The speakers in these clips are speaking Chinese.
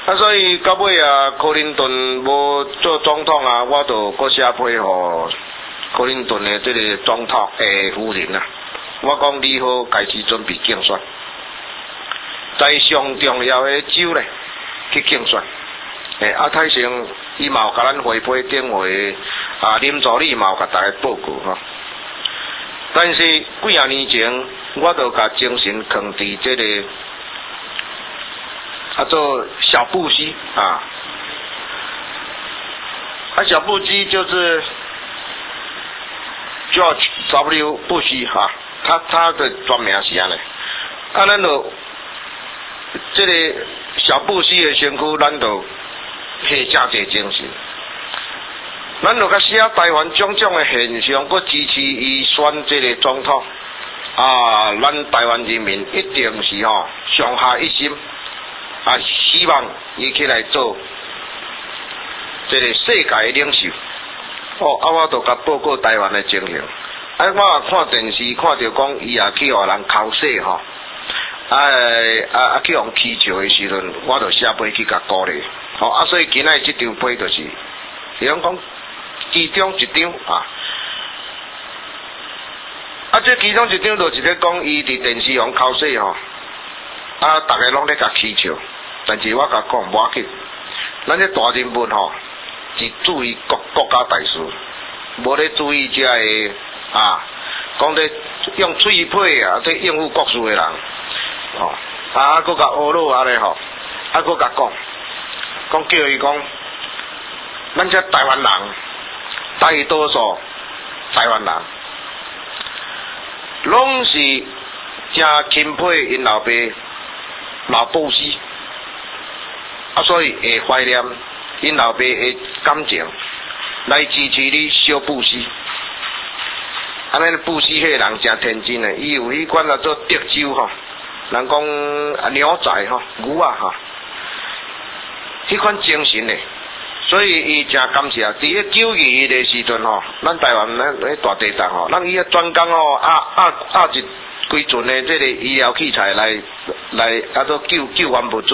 所以到尾啊，克林顿无做总统啊，我就搁写批互克林顿的这个总统的夫人啊。我讲你好，开始准备竞选，在上重要的州咧去竞选。泰成伊嘛有甲咱回批电话林助理嘛有甲大家报告吼。但是几啊年前，我就甲精神放伫这个做小布希小布希就是 George W. 布希他的专名是安尼。咱就这个小布希的身躯，咱就下真济精神。咱就甲写台湾种种的现象，佮支持伊选这个总统咱台湾人民一定是上下一心希望伊起来做这个世界的领袖。我就甲报告台湾的情形。我也看电视看到讲伊也去互人口水去互气笑的时阵，我就写批去甲鼓励。所以今仔这张批就是，是讲其中一张这其中一张就是咧讲伊伫电视用口水大家拢咧甲气笑，但是我甲讲无要紧，咱这大人物是注意国家大事，无咧注意这个讲咧用嘴皮在应付国事的人搁甲学老安尼搁甲讲叫伊讲，咱这台湾人大多数台湾人拢是真钦佩因老爸老布希所以会怀念因老爸的感情来支持你小布希。安尼布希迄个人真天真的，伊有迄款做德州人讲牛仔牛迄款精神的，所以伊真感谢。伫咧92的时阵咱台湾咧大地震咱伊专工一规阵的这个医疗器材来做救援物资，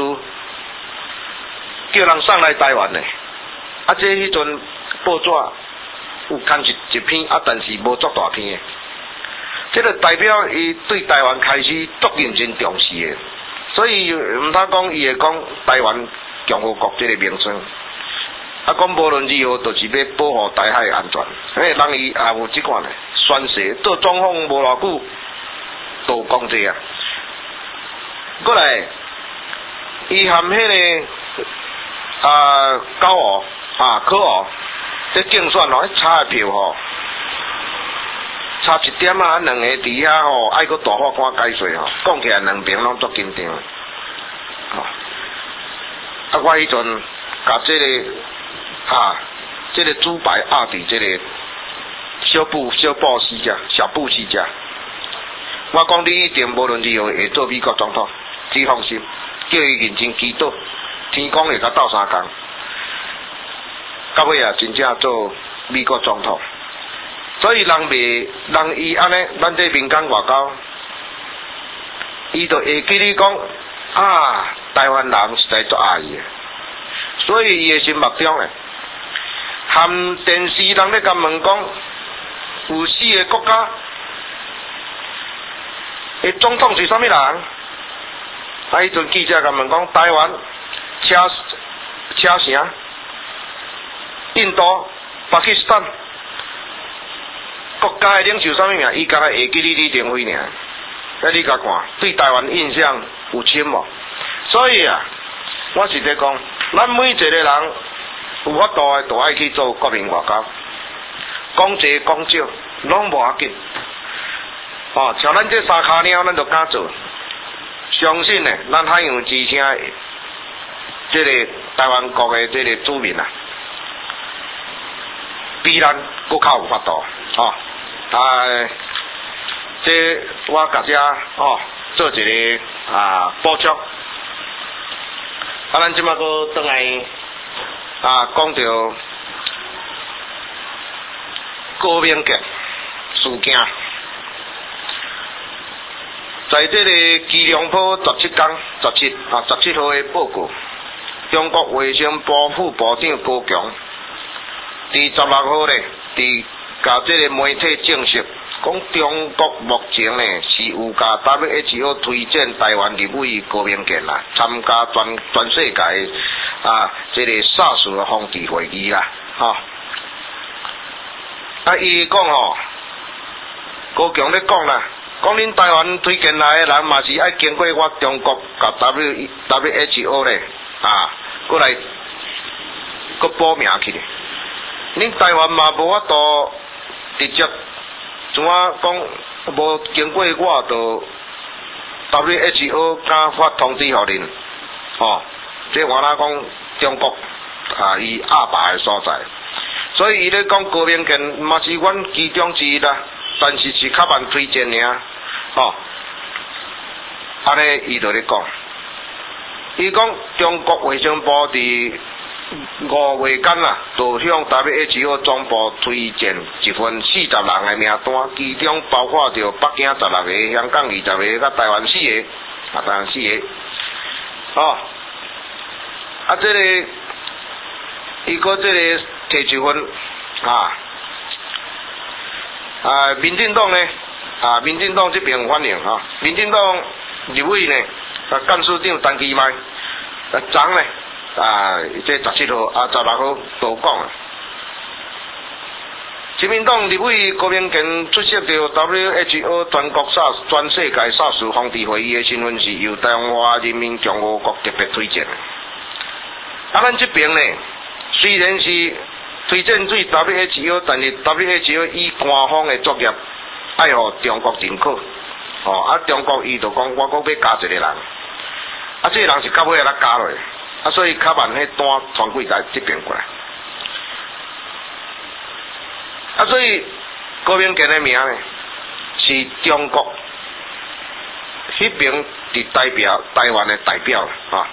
叫人送来台湾的。这迄阵报纸有刊一篇但是无足大篇的。这个代表伊对台湾开始足认真重视的，所以毋通讲伊会讲台湾共和国这个名称。讲无论如何，就是要保护台海安全。人伊也有即款的宣誓，做总统无偌久，都讲这啊。过来，伊含迄个高湖科湖，这竞选差的票差一点两个伫遐爱搁大法官解说讲起来两边拢足紧张。我迄阵甲这个这个主牌伫这个小布希家，小布希家。我讲你一定无论如何会做美国总统，你放心，叫伊认真祈祷，天公会甲斗相共。到尾真正做美国总统。所以人伊安尼，咱这民间外交，伊就会记你讲台湾人实在足爱伊的，所以伊的心目中含电视人咧甲问讲，有4个国家的总统是啥物人？迄阵记者甲问讲，台湾、车城、印度、巴基斯坦。国家的领袖啥物名？伊敢若会记你李登辉尔。你甲看，对台湾印象有深无？所以我是在讲，咱每一个人有法度的，都爱去做国民外交，讲济讲少，拢无要紧。像咱这三脚鸟，咱就敢做。相信咱海洋之声，这个台湾国的这个子民比咱搁较有法度这我甲遮做一个补充。咱即马搁转来讲到高明杰事件，在这个基隆坡17号的报告， 中国卫生部副部长高强，伫16号咧，伫甲即个媒体证实，讲中国目前咧是有甲 WHO 推荐台湾立委高明健啦，参加全世界即个 SARS 的防治会议啦，吼。伊讲吼，高强咧讲啦，讲恁台湾推荐来的人嘛是爱经过我中国甲 WHO 咧，过来，搁报名去咧。恁台湾嘛无法度直接，怎啊讲无经过我就 WHO 敢发通知互恁，吼，这我哪讲中国伊压霸的所在。所以伊咧讲高明健嘛是阮其中之一啦，但是是较慢推荐尔，吼。安尼伊就咧讲，伊讲中国卫生部伫5月间啦，就向 WHO 总部推荐一份40人的名单，其中包括着北京16个、香港20个、甲台湾4个，台湾4个，哦。这个伊个这个摕一份民进党呢民进党这边反应民进党立委呢干事长陈其迈昨呢这17号16号都讲亲民党立委高明健出席着 WHO 全世界 SARS 防治会议的身份是由中华人民共和国特别推荐。咱这边呢，虽然是推荐对 WHO， 但是 WHO 以官方的作业爱互中国认可，中国伊就讲我搁要加一个人，这个人是到尾才加落，所以较慢迄单传过来这边过来，所以高明健的名呢是中国迄边伫代表台湾的代表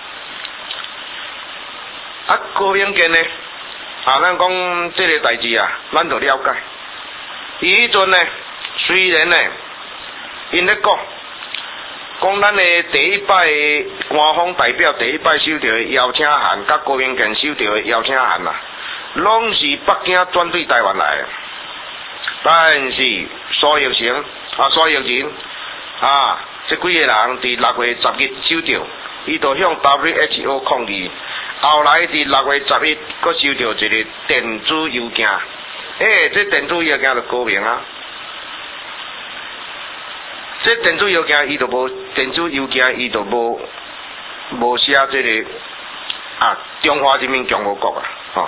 高明健呢咱讲这个代志咱就了解。伊迄阵呢，虽然呢，因咧讲咱的第一摆的官方代表第一摆收到的邀请函，甲高明健收到的邀请函拢是北京转对台湾来的。但是苏玉成这几个人伫6月10日收到，伊就向 WHO 抗议。后来伫6月11日，佫收到一个电子邮件，这电子邮件就高明这电子邮件伊就无写这个中华人民共和国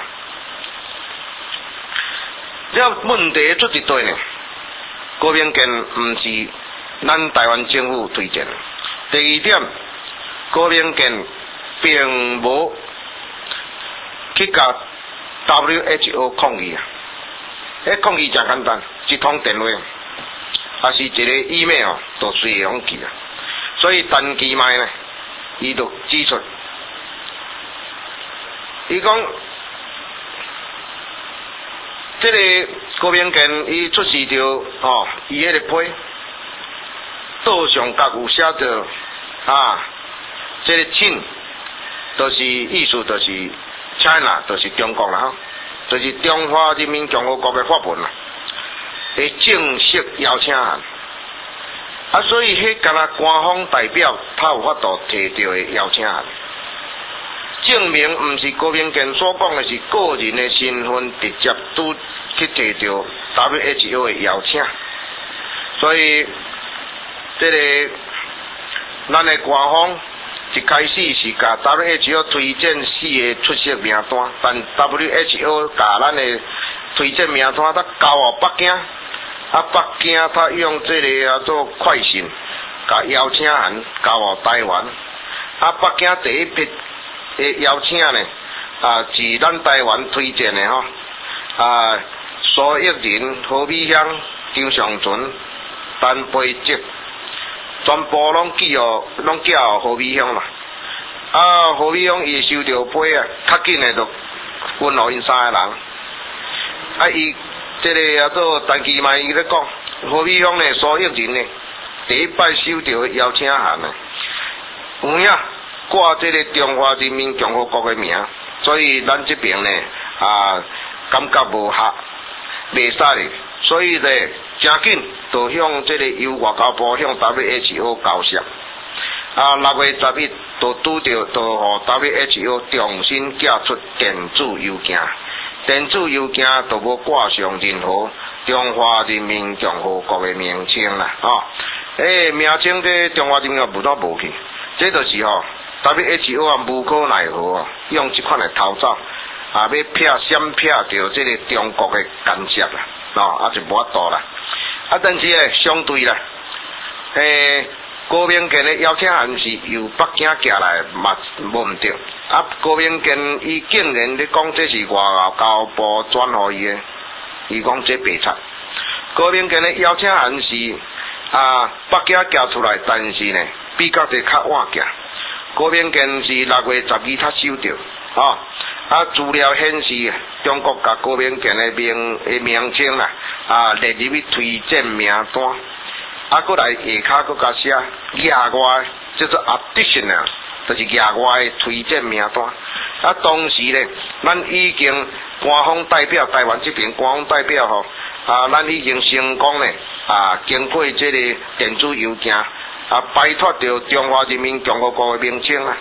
这问题出一堆呢，高明健毋是咱台湾政府推荐。第二点，高明健并无去甲 WHO 抗议抗议真简单，一通电话，还是一个 email 就随会用去所以陈其迈呢，伊就指出，伊讲，这个高明健伊出示着伊迄个批，桌上甲有写着这个请，就是意思就是。China 就是中国啦，就是中华人民共和国的法文啦，的正式邀请函。所以迄敢若官方代表他有法度摕到的邀请函，证明毋是高明健所讲的是个人的身份直接拄去摕到 WHO 的邀请。所以这个咱的官方。一开始是甲 WHO 推荐4个出席名单，但 WHO 甲咱的推荐名单他交互北京，北京他用这个做快讯，甲邀请函交互台湾，北京第一批的邀请呢，是咱台湾推荐的苏益仁、何美香、张尚存、陈培哲。全部拢寄互何美香嘛，何美香伊收到批较紧的就分互因3个人，伊这个做陈其迈伊咧讲，何美香呢，苏益仁呢，第一摆收到邀请函呢，有影挂这个中华人民共和国的名，所以咱这边呢感觉无合，袂使咧，所以咧真紧就向这个由外交部向 WHO 交涉。6月11日就拄着，就互 WHO 重新寄出电子邮件，电子邮件就无挂上任何中华人民共和国的名称啦，名称这中华人民共和国无去，这就是WHO 无可奈何用这款来偷走，要闪避着这个中国的干涉啦，就无法度啦。但是相对啦，高明健的邀请函是由北京寄来嘛无毋对，高明健伊竟然咧讲这是外交部转互伊的，伊讲这白贼。高明健的邀请函是北京寄出来，但是呢比较较晚寄。高明健是6月12日才收到，资料显示中国甲高明健的名称列入去推荐名单。过来下骹佫甲写额外，叫做 additional， 就是额外的推荐名单。当时咧，咱已经官方代表台湾这边官方代表咱已经成功咧经过这个电子邮件摆脱掉中华人民共和国的名称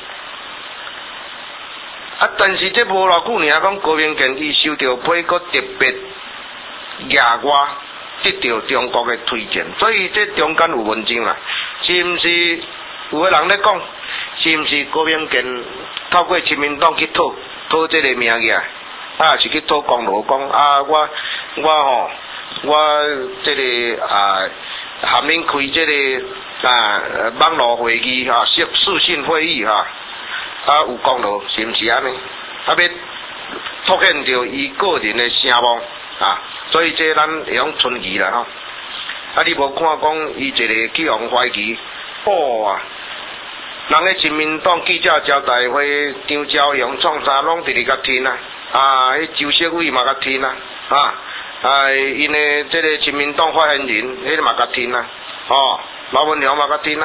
但是这无偌久尔，讲高明健伊收到批佫特别额外。得到中国的推荐，所以这中间有文章啦，是毋是有个人咧讲，是毋是高明健透过亲民党去讨这个名额是去讨功劳，讲我这个含恁开这个网络会议视讯会议有功劳，是毋是安尼？要凸显着伊个人的声望所以这咱会用存疑啦你无看讲伊一个去互怀疑人咧亲民党记者招待会张朝阳创啥拢直直甲听迄周锡伟嘛甲听因的这个亲民党发言人迄嘛甲听老文良嘛甲听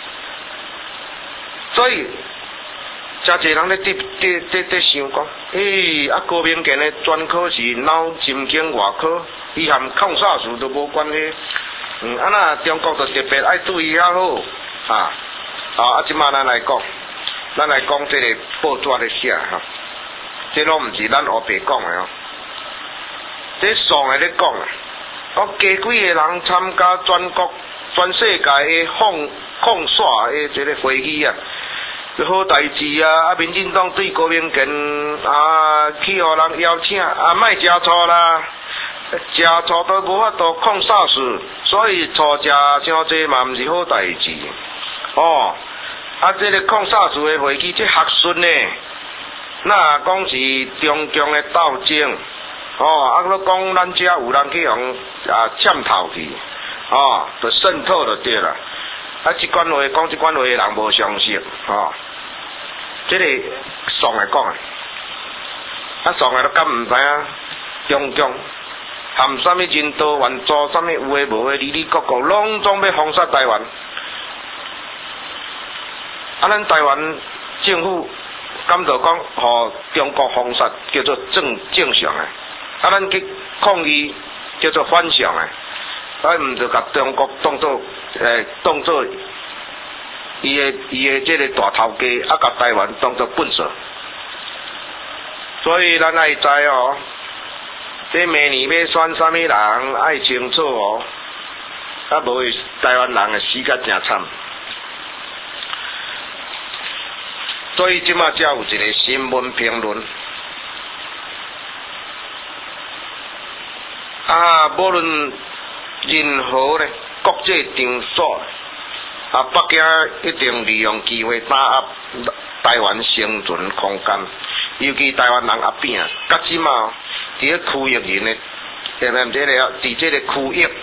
所以真侪人咧伫想讲，高明健的专科是脑神经外科，伊含抗煞术都无关系。那中国就特别爱注意较好即马咱来讲这个报纸咧写这拢毋是咱黑白讲的这上个咧讲加几个人参加全世界的放耍的这个会议好代志民进党对高明健去互人邀请莫食醋啦，食醋都无法度抗煞术，所以醋食伤济嘛毋是好代志这个抗煞术的会议这学术呢，那讲是中共的斗争佮讲咱遮有人去互渗透去就渗透就对啦。这款话讲这款话的人无相信这个爽来讲爽来都敢毋知中共含什么人道援助什么有诶无诶，里里各各拢总要封杀台湾咱台湾政府敢就讲互中国封杀叫做正常咱去抗议叫做反常毋就甲中国当做伊的这个大头家甲台湾当作粪扫，所以咱爱知这明年要选啥物人爱清楚无会台湾人会死甲真惨。所以即马才有一个新闻评论无论任何咧国际场所北京一定利用机会打压台湾生存空间，尤其台湾人边甲即马伫咧区域人咧，伫这个区域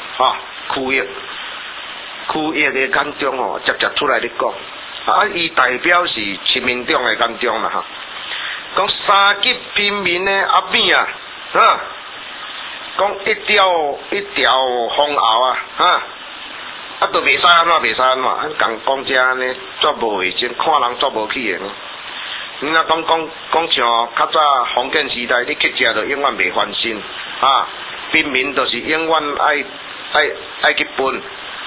的眼中直接出来咧讲伊代表是亲民党的眼中啦讲三级平民的边讲一条风喉啊，都袂使安怎，袂使安怎，讲遮安尼，足无卫生，看人足无气的。你若讲像较早封建时代，你去食就永远袂翻身啊！平民就是永远爱去分。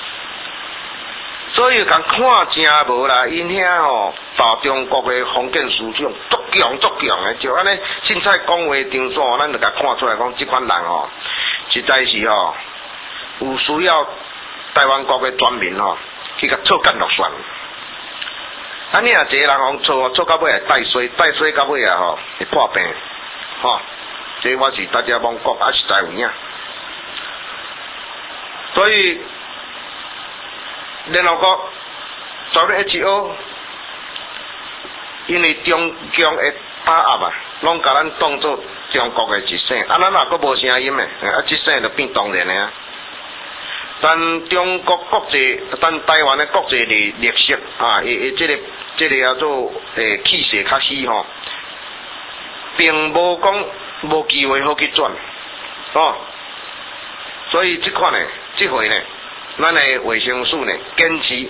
所以讲看真无啦，因遐吼大中国的封建思想足强的，就安尼凊彩讲话场所，咱就甲看出来讲，即款人吼，实在是吼有需要台湾国的全民吼去甲操干落选。啊，你若一个人讲错到尾会带衰到尾啊吼会破病，吼，这我是大家罔国啊实在有影。所以联合国WHO 因为中共的打压啊，拢甲咱当作中国的一省，啊，咱若阁无声音的，啊，一省就变当然的啊。但中国国际，但台湾的国际历史啊，这个叫做气势较虚吼，并无讲无机会好去转，哦，所以这回呢，咱的卫生署呢坚持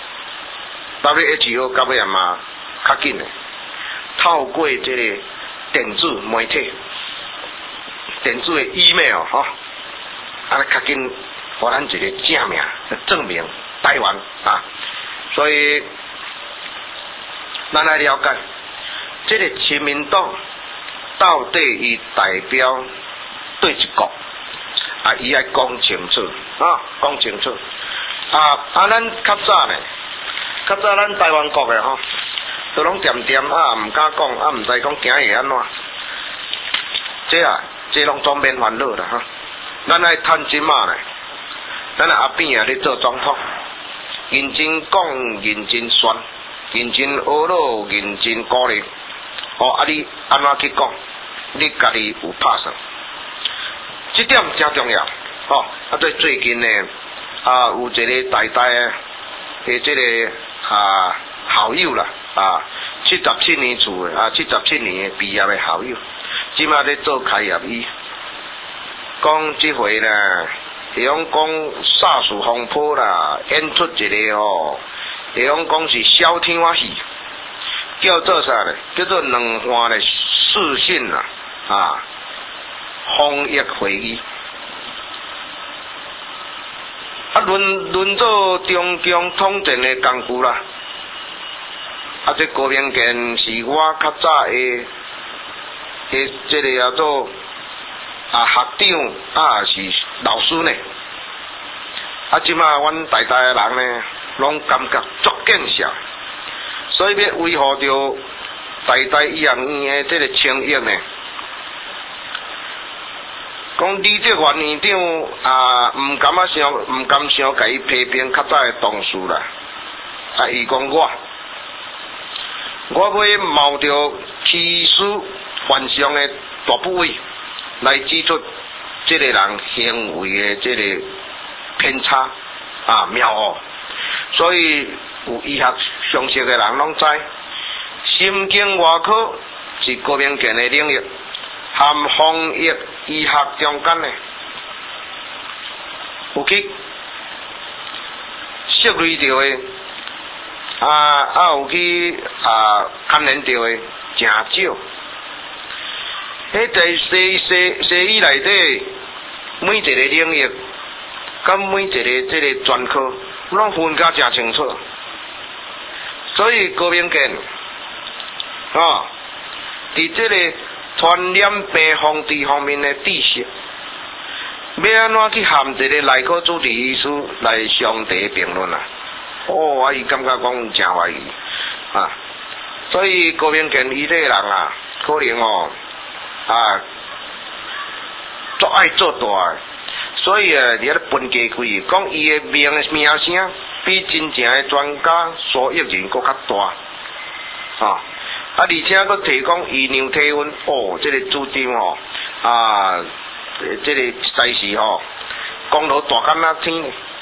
WHO 到尾啊嘛较紧的，透过这个电子媒体、电子的 email 吼，啊较紧。互咱一个正名证明台湾啊，所以咱来了解，这个亲民党到底伊代表对一国啊，伊爱讲清楚啊，讲清楚啊，咱较早咱台湾国的吼，都拢掂啊，唔敢讲啊，唔知讲行会安怎，这拢总免烦恼啦哈，咱爱趁即马呢。咱阿扁啊，咧做总统，认真讲，认真选，认真学老，认真鼓励。哦，啊你安怎去讲？你家己有拍算？这点真重要。哦，啊最近呢，有一个大的这个校友啦，77年厝的77年毕业的校友，即马咧做开业医，讲这回呢。会用讲煞属风波啦，演出一个吼，会用讲是小天戏，叫做啥呢？叫做两岸的视讯啦，防疫会议，轮做中共统战的工具啦。这郭明健是我较早的这个叫做。学长是老师呢，即马阮大的人呢，拢感觉足见笑，所以要维护着大医院院的这个声誉呢。讲李德元院长唔敢伤甲伊批评较早的同事啦，伊讲我要冒着欺师犯上的大不韙。来指出这个人行为的这个偏差谬误，所以有医学常识的人拢知，心经外科是郭明健的领域，含防疫医学中间的，有去涉类到的，有去牵连到的真少。迄在西医内底，每一个领域，甲每一个这个专科，拢分甲真清楚。所以郭明健，伫这个传染病防治方面的知识，要安怎去含一个内科主治医师来相提评论啊？我感觉讲真怀疑所以郭明健伊这个人可能足爱做大的，所以伫咧分家规，讲伊的名声比真正的专家所益人搁较大，而且搁提供医疗体温，这个主张这个实在是功劳大干那天。